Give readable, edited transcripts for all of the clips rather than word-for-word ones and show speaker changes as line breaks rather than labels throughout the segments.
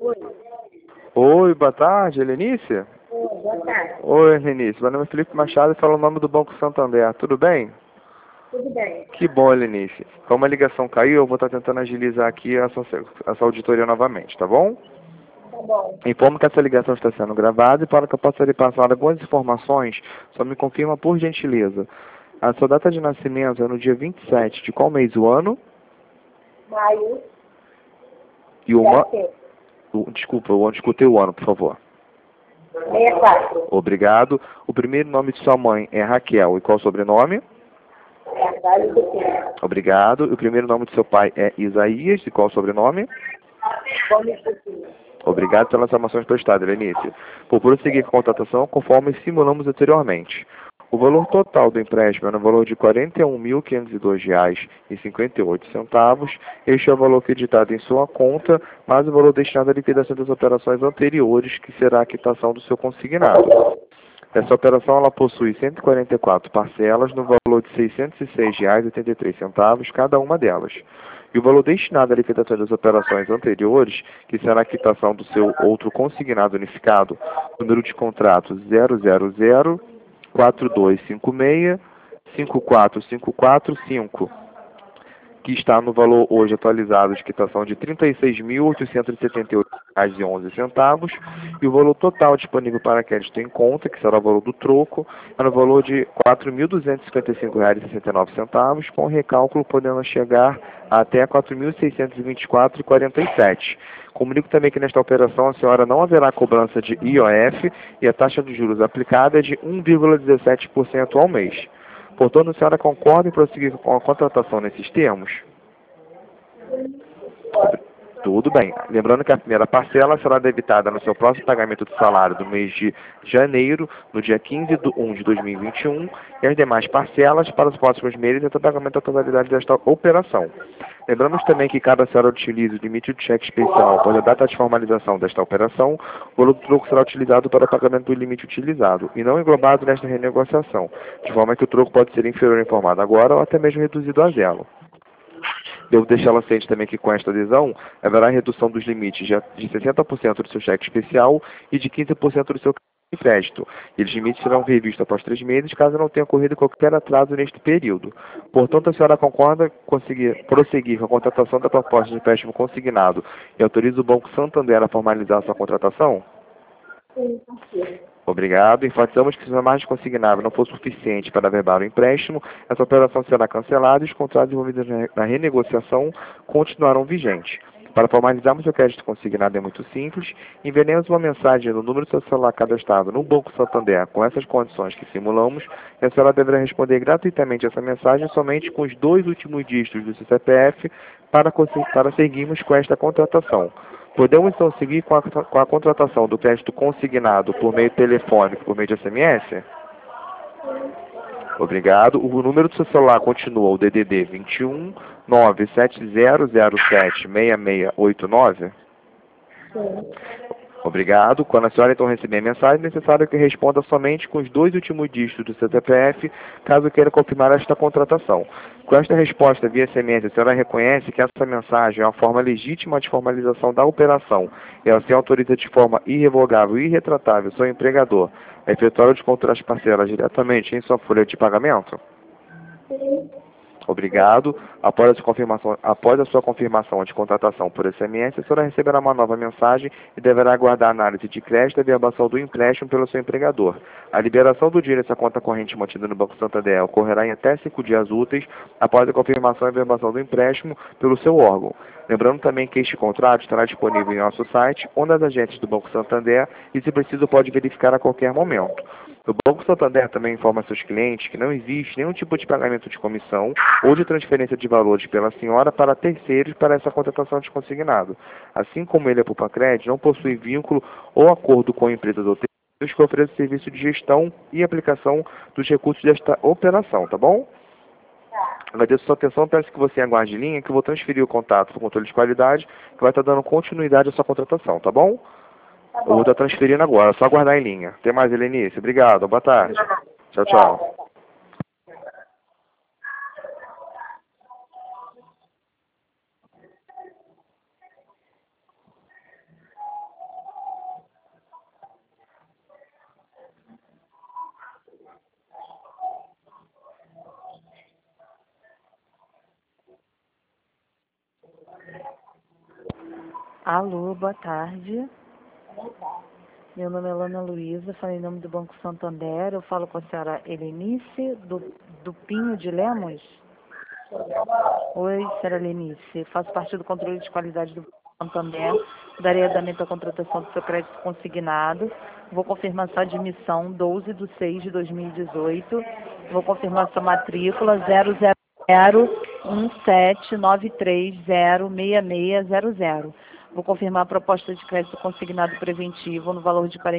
Oi, boa tarde, Helenice?
Boa tarde.
Oi, Helenice. Meu nome é Felipe Machado e falo o nome do Banco Santander. Tudo bem?
Tudo bem.
Que bom, Helenice. Como a ligação caiu, eu vou estar tentando agilizar aqui essa auditoria novamente, tá bom?
Tá bom.
Informo que essa ligação está sendo gravada e para que eu possa lhe passar algumas informações, só me confirma por gentileza. A sua data de nascimento é no dia 27 de qual mês do ano?
Maio,
E o ano...
7,
Desculpa, eu escutei o ano, por favor.
64.
Obrigado. O primeiro nome de sua mãe é Raquel. E qual o sobrenome?
Carvalho do Pinto.
Obrigado. O primeiro nome de seu pai é Isaías. E qual o sobrenome?
Gomes do Pinto.
Obrigado pelas informações prestadas, Lenice. Por prosseguir com a contratação, conforme simulamos anteriormente. O valor total do empréstimo é no valor de R$ 41.502,58. Este é o valor acreditado em sua conta, mais o valor destinado à liquidação das operações anteriores, que será a quitação do seu consignado. Essa operação ela possui 144 parcelas no valor de R$ 606,83, cada uma delas. E o valor destinado à liquidação das operações anteriores, que será a quitação do seu outro consignado unificado, número de contrato 000-4256-54545, que está no valor hoje atualizado de quitação de R$ 36.878,11, e o valor total disponível para crédito em conta, que será o valor do troco, é no valor de R$ 4.255,69, com recálculo podendo chegar até R$ 4.624,47. Comunico também que nesta operação a senhora não haverá cobrança de IOF e a taxa de juros aplicada é de 1,17% ao mês. Portanto, a senhora concorda em prosseguir com a contratação nesses termos? Tudo bem. Lembrando que a primeira parcela será debitada no seu próximo pagamento de salário do mês de janeiro, no dia 15/1 de 2021, e as demais parcelas para os próximos meses até o pagamento da totalidade desta operação. Lembramos também que caso a senhora utilize o limite de cheque especial após a data de formalização desta operação, o valor do troco será utilizado para o pagamento do limite utilizado e não englobado nesta renegociação, de forma que o troco pode ser inferior informado agora ou até mesmo reduzido a zero. Devo deixá-la ciente também que com esta adesão haverá redução dos limites de 60% do seu cheque especial e de 15% do seu crédito. E os limites serão revistos após 3 meses, caso não tenha ocorrido qualquer atraso neste período. Portanto, a senhora concorda prosseguir com a contratação da proposta de empréstimo consignado e autoriza o Banco Santander a formalizar sua contratação?
Sim, confio.
Obrigado. Enfatizamos que se a margem consignável não for suficiente para averbar o empréstimo, essa operação será cancelada e os contratos envolvidos na renegociação continuarão vigentes. Para formalizarmos o crédito consignado é muito simples. Enviaremos uma mensagem no número do seu celular cadastrado no Banco Santander com essas condições que simulamos, e a senhora deverá responder gratuitamente essa mensagem somente com os 2 últimos dígitos do seu CPF para seguirmos com esta contratação. Podemos então seguir com a contratação do crédito consignado por meio telefônico, por meio de SMS? Obrigado. O número do seu celular continua o DDD 21 97007 6689?
Sim.
Obrigado. Quando a senhora então receber a mensagem, é necessário que responda somente com os 2 últimos dígitos do seu CPF, caso queira confirmar esta contratação. Com esta resposta via SMS, a senhora reconhece que essa mensagem é uma forma legítima de formalização da operação e assim autoriza de forma irrevogável e irretratável seu empregador a efetuar o desconto das parcelas diretamente em sua folha de pagamento?
Sim.
Obrigado. Após a sua confirmação de contratação por SMS, a senhora receberá uma nova mensagem e deverá aguardar a análise de crédito e a verbação do empréstimo pelo seu empregador. A liberação do dinheiro dessa conta corrente mantida no Banco Santander ocorrerá em até 5 dias úteis após a confirmação e verbação do empréstimo pelo seu órgão. Lembrando também que este contrato estará disponível em nosso site ou nas agências do Banco Santander e, se preciso, pode verificar a qualquer momento. O Banco Santander também informa seus clientes que não existe nenhum tipo de pagamento de comissão ou de transferência de valores pela senhora para terceiros para essa contratação de consignado. Assim como ele é Pupacred, não possui vínculo ou acordo com empresas ou terceiros que ofereçam serviço de gestão e aplicação dos recursos desta operação, tá bom? Agradeço a sua atenção, peço que você aguarde em linha, que eu vou transferir o contato para o controle de qualidade, que vai estar dando continuidade à sua contratação, tá bom?
Tá
Eu vou
bom.
estar transferindo agora, só aguardar em linha. Até mais, Helenice. Obrigado, boa tarde. Tchau, tchau.
Alô, boa tarde. Meu nome é Ana Luísa, falei em nome do Banco Santander. Eu falo com a senhora Helenice, do Pinho de Lemos. Oi, senhora Helenice. Faço parte do controle de qualidade do Banco Santander. Darei andamento à contratação do seu crédito consignado. Vou confirmar sua admissão 12/6/2018. Vou confirmar sua matrícula 0001793066600. Vou confirmar a proposta de crédito consignado preventivo no valor de R$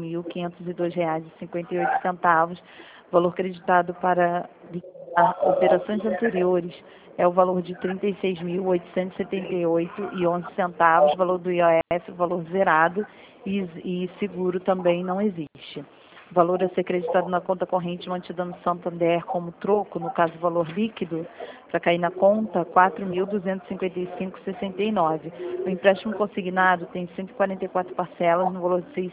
41.502,58. Valor creditado para liquidar operações anteriores é o valor de R$ 36.878,11. Valor do IOF, valor zerado, e seguro também não existe. Valor a ser creditado na conta corrente mantida no Santander como troco, no caso valor líquido, para cair na conta, R$ 4.255,69. O empréstimo consignado tem 144 parcelas no valor de R$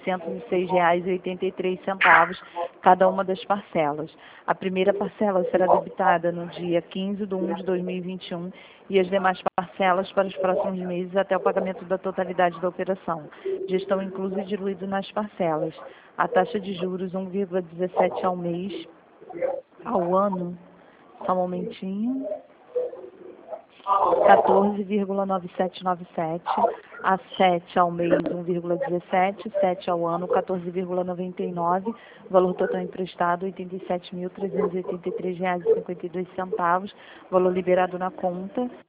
606,83, cada uma das parcelas. A primeira parcela será debitada no dia 15/1/2021 e as demais parcelas para os próximos meses até o pagamento da totalidade da operação. Já estão inclusos e diluídos nas parcelas. A taxa de juros 1,17 ao mês, ao ano, só um momentinho, 14,9797, a 7 ao mês 1,17, 7 ao ano 14,99, valor total emprestado R$ 87.383,52, valor liberado na conta R$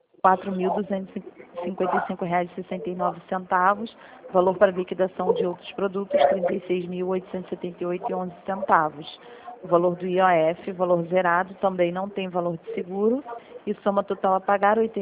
4.255,69, valor para liquidação de outros produtos R$ 36.878,11. O valor do IOF, valor zerado, também não tem valor de seguro, e soma total a pagar R$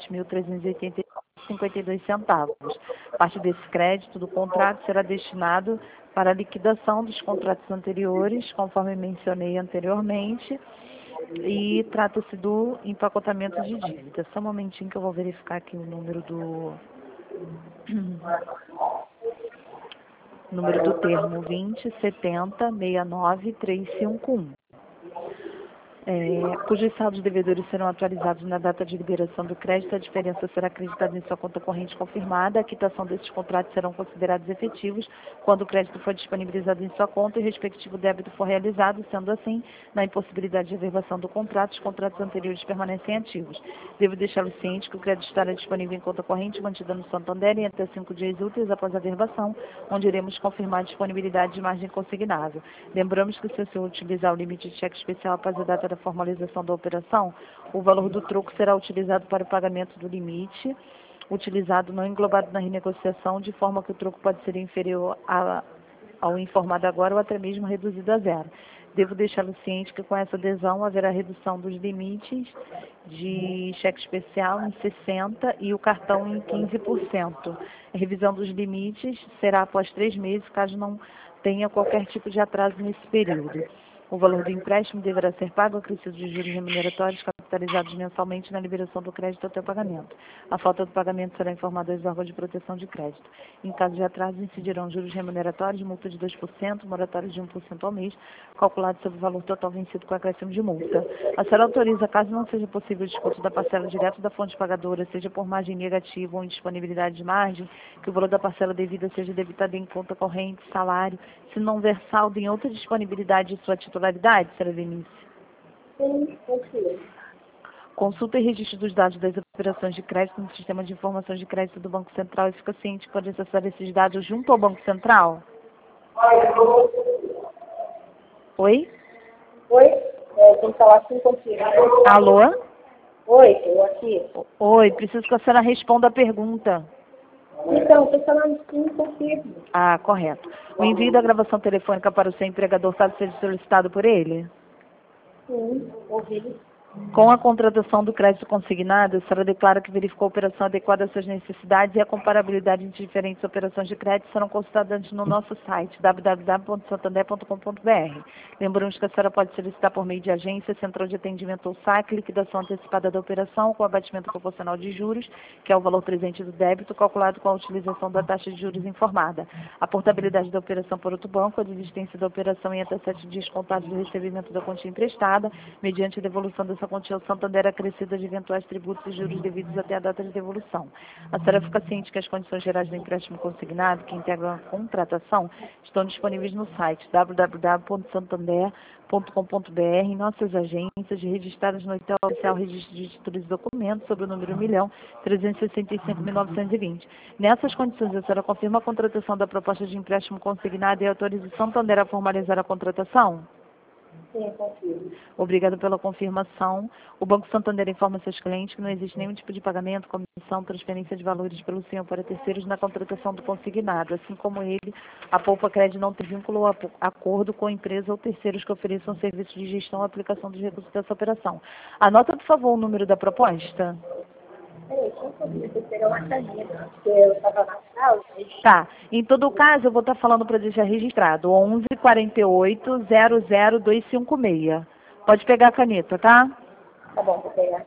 87.380,52. Parte desse crédito do contrato será destinado para a liquidação dos contratos anteriores, conforme mencionei anteriormente, e trata-se do empacotamento de dívida. Só um momentinho que eu vou verificar aqui o número do termo 2070-69-351. Cujos saldos devedores serão atualizados na data de liberação do crédito, a diferença será acreditada em sua conta corrente confirmada, a quitação desses contratos serão considerados efetivos quando o crédito for disponibilizado em sua conta e o respectivo débito for realizado, sendo assim, na impossibilidade de averbação do contrato, os contratos anteriores permanecem ativos. Devo deixá-lo ciente que o crédito estará disponível em conta corrente mantida no Santander em até 5 dias úteis após a averbação, onde iremos confirmar a disponibilidade de margem consignável. Lembramos que se o senhor utilizar o limite de cheque especial após a data da formalização da operação, o valor do troco será utilizado para o pagamento do limite, utilizado não englobado na renegociação, de forma que o troco pode ser inferior ao informado agora ou até mesmo reduzido a zero. Devo deixá-lo ciente que com essa adesão haverá redução dos limites de cheque especial em 60% e o cartão em 15%. A revisão dos limites será após 3 meses, caso não tenha qualquer tipo de atraso nesse período. O valor do empréstimo deverá ser pago acrescido de juros remuneratórios capitalizados mensalmente na liberação do crédito até o pagamento. A falta do pagamento será informada aos órgãos de proteção de crédito. Em caso de atraso, incidirão juros remuneratórios, multa de 2%, moratórios de 1% ao mês, calculado sobre o valor total vencido com acréscimo de multa. A senhora autoriza, caso não seja possível o desconto da parcela direto da fonte pagadora, seja por margem negativa ou indisponibilidade de margem, que o valor da parcela devida seja debitado em conta corrente, salário, se não houver saldo em outra disponibilidade de sua titularidade, senhora Denise?
Sim, ok.
Consulta e registro dos dados das operações de crédito no Sistema de Informações de Crédito do Banco Central e fica ciente que pode acessar esses dados junto ao Banco Central? Oi?
Oi? Tem que falar assim contigo.
Alô?
Oi, estou aqui.
Oi, preciso que a senhora responda a pergunta.
Então, estou falando sim contigo.
Ah, correto. O envio da gravação telefônica para o seu empregador sabe ser solicitado por ele?
Sim, ouvi.
Com a contratação do crédito consignado, a senhora declara que verificou a operação adequada às suas necessidades e a comparabilidade entre diferentes operações de crédito serão consultadas no nosso site, www.santander.com.br. Lembramos que a senhora pode solicitar por meio de agência, central de atendimento ou saque, liquidação antecipada da operação com abatimento proporcional de juros, que é o valor presente do débito, calculado com a utilização da taxa de juros informada. A portabilidade da operação por outro banco, a desistência da operação em até 7 dias contados do recebimento da quantia emprestada, mediante a devolução da possa conter ao Santander acrescida de eventuais tributos e juros devidos até a data de devolução. A senhora fica ciente que as condições gerais do empréstimo consignado, que integram a contratação, estão disponíveis no site www.santander.com.br, em nossas agências registradas no edital oficial Registro de Títulos e Documentos, sobre o número 1.365.920. Nessas condições, a senhora confirma a contratação da proposta de empréstimo consignado e autoriza o Santander a formalizar a contratação?
Sim, confirmo.
Obrigado pela confirmação. O Banco Santander informa seus clientes que não existe nenhum tipo de pagamento, comissão, transferência de valores pelo senhor para terceiros na contratação do consignado. Assim como ele, a Poupa Cred não tem vínculo ou acordo com a empresa ou terceiros que ofereçam serviços de gestão ou aplicação dos recursos dessa operação. Anota, por favor, o número da proposta.
Peraí, só um pouquinho, você pegou uma caneta, porque eu estava na sala.
Tá. Em todo caso, eu vou estar falando para deixar registrado. 11 48 00 256. Pode pegar a caneta, tá?
Tá bom, vou pegar.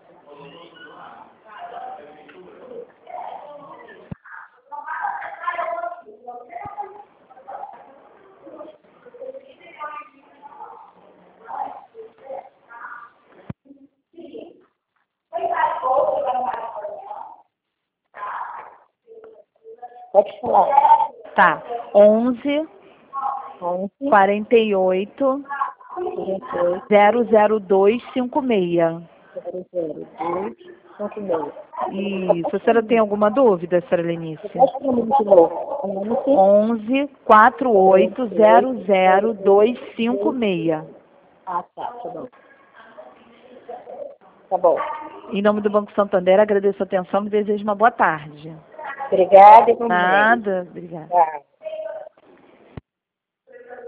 Pode falar.
Tá. 11
11,
48
48,
00256.
002, 56.
Isso. A senhora tem alguma dúvida, senhora Lenice?
Pode falar muito de novo.
11 48 00256.
Ah, tá bom. Tá bom.
Em nome do Banco Santander, agradeço a atenção e desejo uma boa tarde.
Obrigada e bom dia.
Nada. Obrigada.
Tá.